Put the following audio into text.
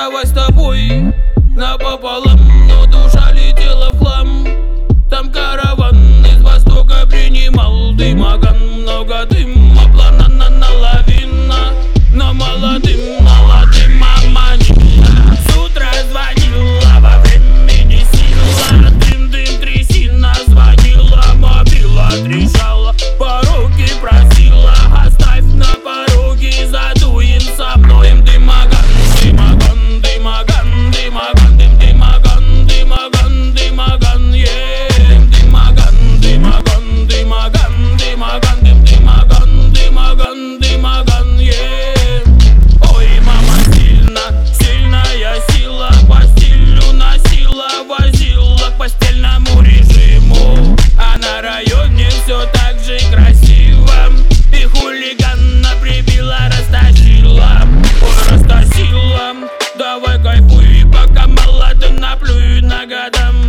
Давай с тобой напополам, но душа летела в хлам. Там караван из востока принимал дымоган. Много дыма, плана лавина, но молодым манила. С утра звонила, во времени сила. Дым, трясина, звонила, мобила трещала. Пороги просила, оставь на пороге, задуем со мной дымоган. Дымоган, дымоган, дымоган, дымоган, дымоган, дымоган, дымоган, дымоган, дымоган, дымоган, дымоган, дымоган, дымоган, Ой, мама, сильная сила, постель уносила, возила к постельному режиму. А на районе все так же красиво, и хулиганна прибила, растащила. Ой, растащила. Давай кайфуй, пока молодым, наплюй на годам.